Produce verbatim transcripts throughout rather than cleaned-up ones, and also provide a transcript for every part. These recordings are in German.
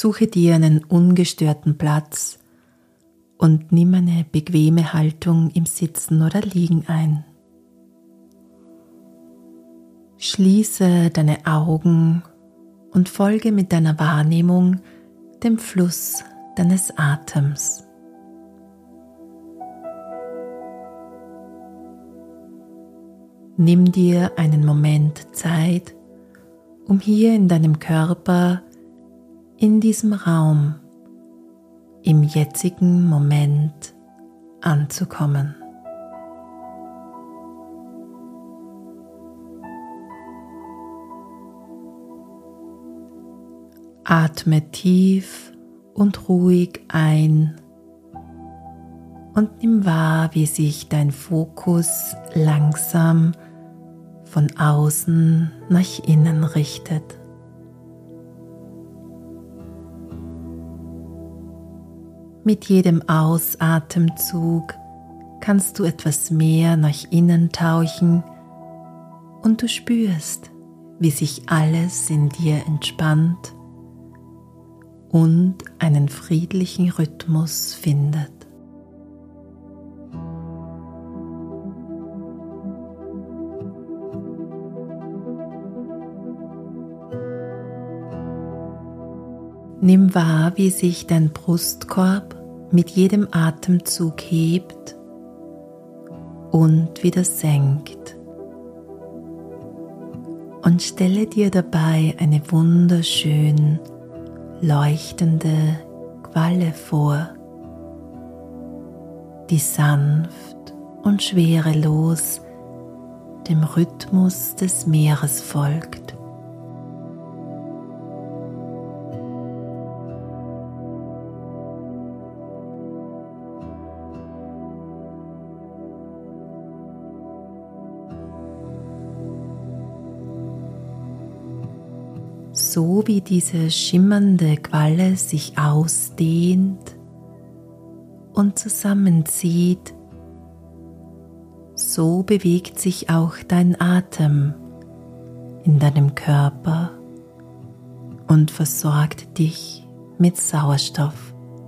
Suche dir einen ungestörten Platz und nimm eine bequeme Haltung im Sitzen oder Liegen ein. Schließe deine Augen und folge mit deiner Wahrnehmung dem Fluss deines Atems. Nimm dir einen Moment Zeit, um hier in deinem Körper, in diesem Raum, im jetzigen Moment anzukommen. Atme tief und ruhig ein und nimm wahr, wie sich dein Fokus langsam von außen nach innen richtet. Mit jedem Ausatemzug kannst du etwas mehr nach innen tauchen und du spürst, wie sich alles in dir entspannt und einen friedlichen Rhythmus findet. Nimm wahr, wie sich dein Brustkorb mit jedem Atemzug hebt und wieder senkt. Und stelle dir dabei eine wunderschön leuchtende Qualle vor, die sanft und schwerelos dem Rhythmus des Meeres folgt. So wie diese schimmernde Qualle sich ausdehnt und zusammenzieht, so bewegt sich auch dein Atem in deinem Körper und versorgt dich mit Sauerstoff.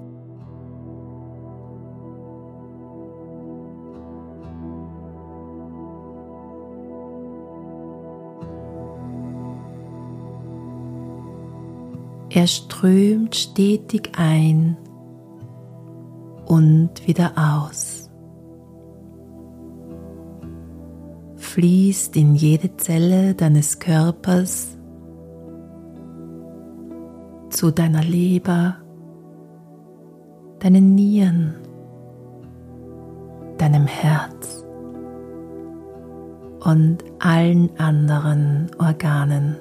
Er strömt stetig ein und wieder aus, fließt in jede Zelle deines Körpers, zu deiner Leber, deinen Nieren, deinem Herz und allen anderen Organen.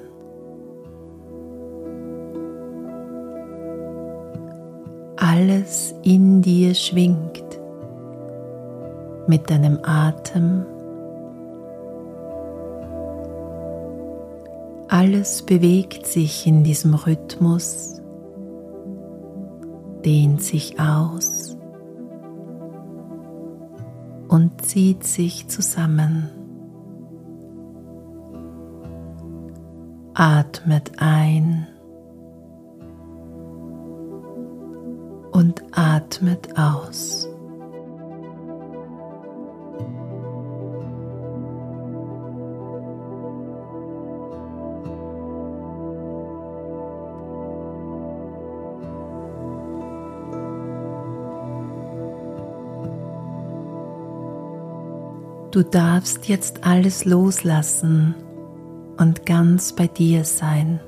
Alles in dir schwingt mit deinem Atem. Alles bewegt sich in diesem Rhythmus, dehnt sich aus und zieht sich zusammen. Atmet ein und atmet aus. Du darfst jetzt alles loslassen und ganz bei dir sein.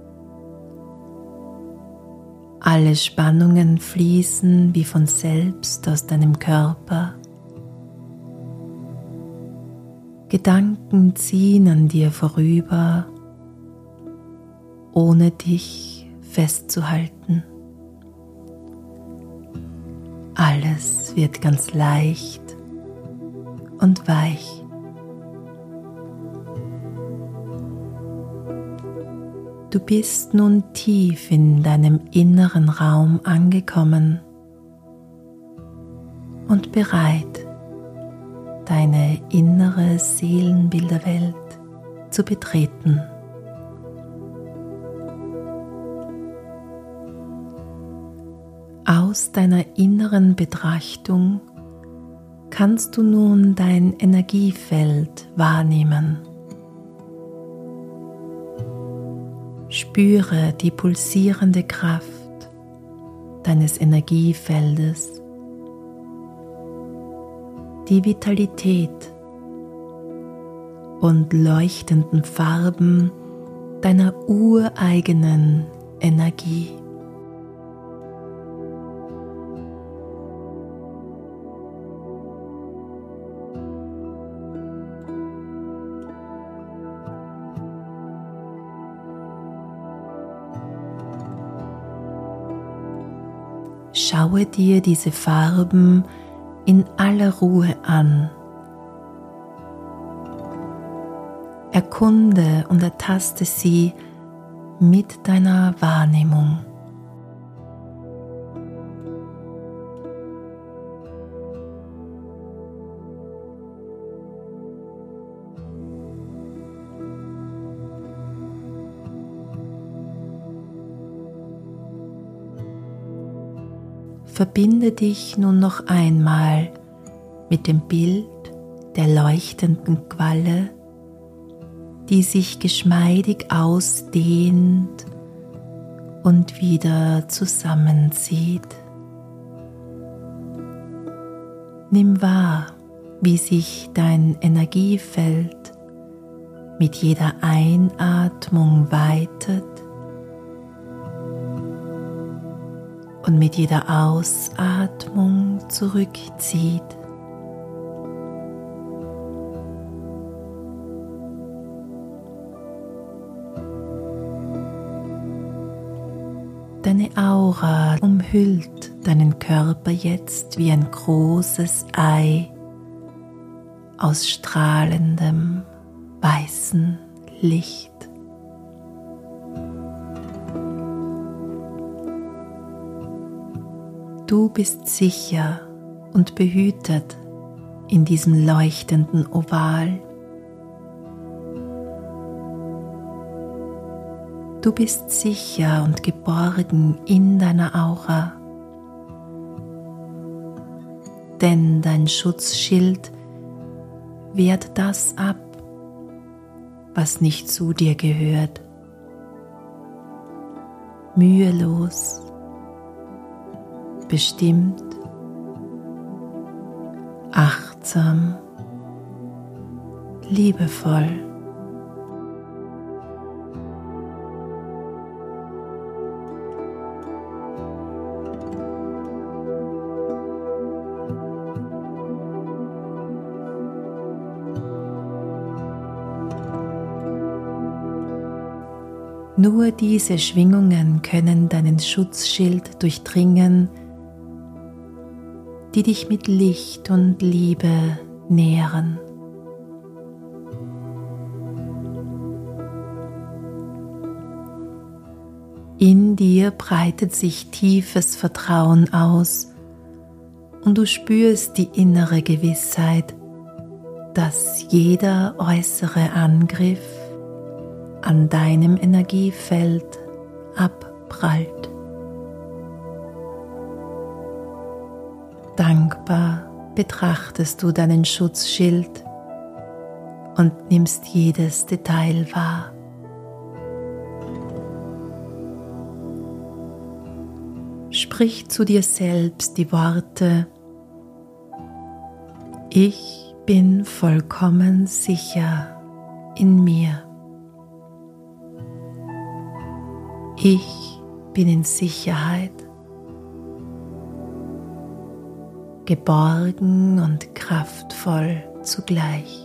Alle Spannungen fließen wie von selbst aus deinem Körper. Gedanken ziehen an dir vorüber, ohne dich festzuhalten. Alles wird ganz leicht und weich. Du bist nun tief in deinem inneren Raum angekommen und bereit, deine innere Seelenbilderwelt zu betreten. Aus deiner inneren Betrachtung kannst du nun dein Energiefeld wahrnehmen. Spüre die pulsierende Kraft deines Energiefeldes, die Vitalität und leuchtenden Farben deiner ureigenen Energie. Schaue dir diese Farben in aller Ruhe an. Erkunde und ertaste sie mit deiner Wahrnehmung. Verbinde dich nun noch einmal mit dem Bild der leuchtenden Qualle, die sich geschmeidig ausdehnt und wieder zusammenzieht. Nimm wahr, wie sich dein Energiefeld mit jeder Einatmung weitet und mit jeder Ausatmung zurückzieht. Deine Aura umhüllt deinen Körper jetzt wie ein großes Ei aus strahlendem weißen Licht. Du bist sicher und behütet in diesem leuchtenden Oval. Du bist sicher und geborgen in deiner Aura, denn dein Schutzschild wehrt das ab, was nicht zu dir gehört. Mühelos, bestimmt, achtsam, liebevoll. Nur diese Schwingungen können deinen Schutzschild durchdringen, die dich mit Licht und Liebe nähren. In dir breitet sich tiefes Vertrauen aus und du spürst die innere Gewissheit, dass jeder äußere Angriff an deinem Energiefeld abprallt. Dankbar betrachtest du deinen Schutzschild und nimmst jedes Detail wahr. Sprich zu dir selbst die Worte: Ich bin vollkommen sicher in mir. Ich bin in Sicherheit, geborgen und kraftvoll zugleich.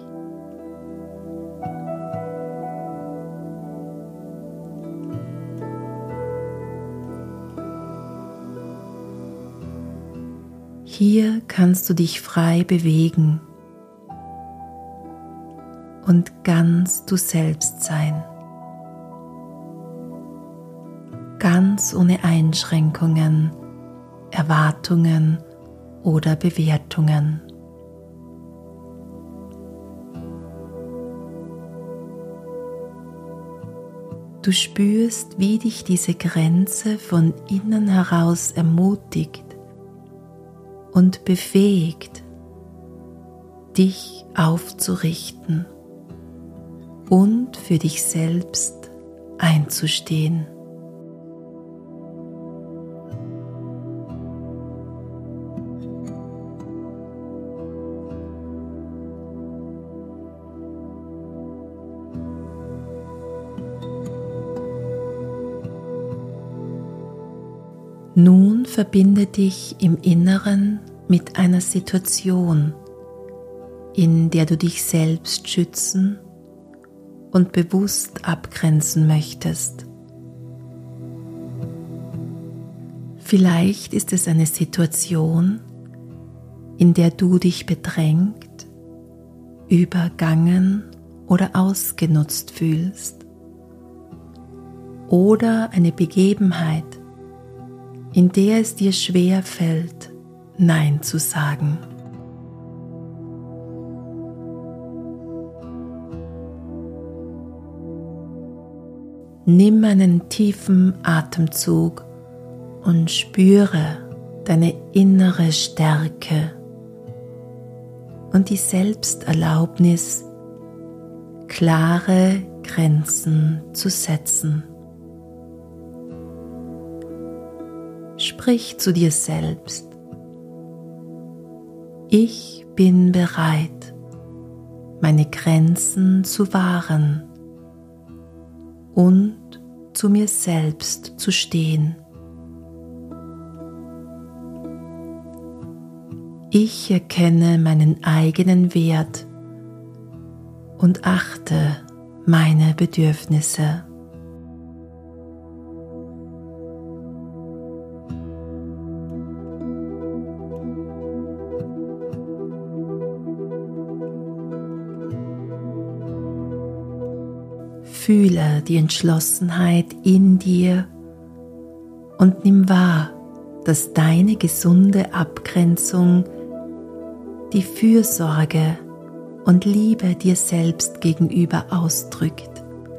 Hier kannst du dich frei bewegen und ganz du selbst sein, ganz ohne Einschränkungen, Erwartungen oder Bewertungen. Du spürst, wie dich diese Grenze von innen heraus ermutigt und befähigt, dich aufzurichten und für dich selbst einzustehen. Nun verbinde dich im Inneren mit einer Situation, in der du dich selbst schützen und bewusst abgrenzen möchtest. Vielleicht ist es eine Situation, in der du dich bedrängt, übergangen oder ausgenutzt fühlst. Oder eine Begebenheit, in der es dir schwer fällt, Nein zu sagen. Nimm einen tiefen Atemzug und spüre deine innere Stärke und die Selbsterlaubnis, klare Grenzen zu setzen. Sprich zu dir selbst: Ich bin bereit, meine Grenzen zu wahren und zu mir selbst zu stehen. Ich erkenne meinen eigenen Wert und achte meine Bedürfnisse. Fühle die Entschlossenheit in dir und nimm wahr, dass deine gesunde Abgrenzung die Fürsorge und Liebe dir selbst gegenüber ausdrückt.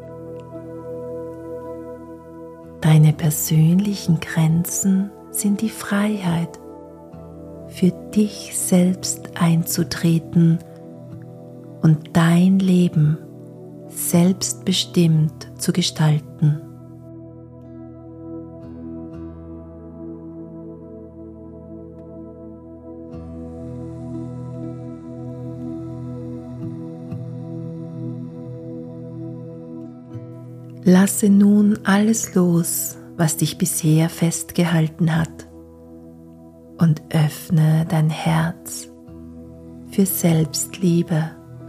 Deine persönlichen Grenzen sind die Freiheit, für dich selbst einzutreten und dein Leben selbstbestimmt zu gestalten. Lasse nun alles los, was dich bisher festgehalten hat, und öffne dein Herz für Selbstliebe,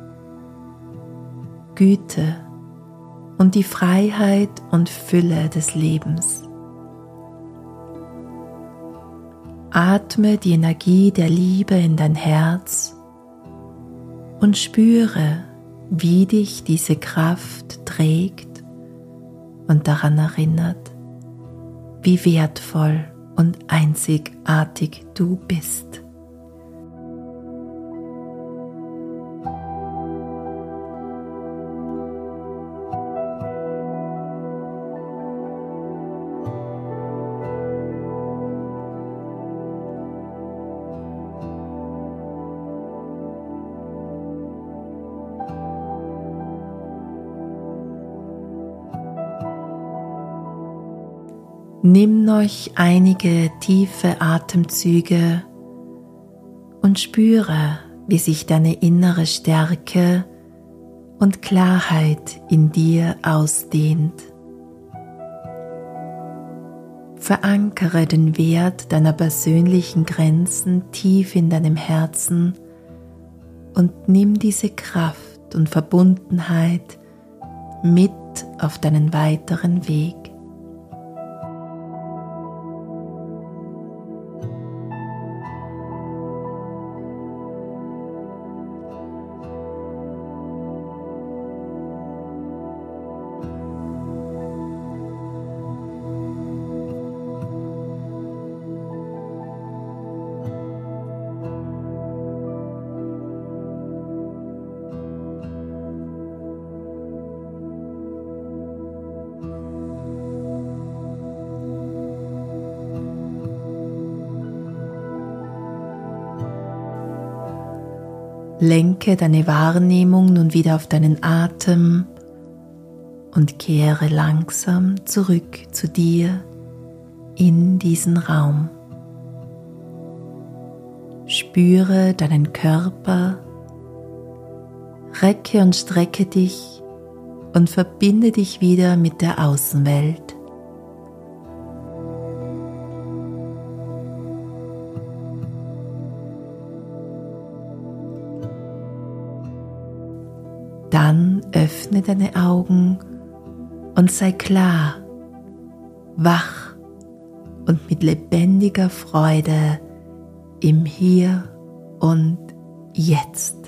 Güte und die Freiheit und Fülle des Lebens. Atme die Energie der Liebe in dein Herz und spüre, wie dich diese Kraft trägt und daran erinnert, wie wertvoll und einzigartig du bist. Nimm noch einige tiefe Atemzüge und spüre, wie sich deine innere Stärke und Klarheit in dir ausdehnt. Verankere den Wert deiner persönlichen Grenzen tief in deinem Herzen und nimm diese Kraft und Verbundenheit mit auf deinen weiteren Weg. Lenke deine Wahrnehmung nun wieder auf deinen Atem und kehre langsam zurück zu dir in diesen Raum. Spüre deinen Körper, recke und strecke dich und verbinde dich wieder mit der Außenwelt. Dann öffne deine Augen und sei klar, wach und mit lebendiger Freude im Hier und Jetzt.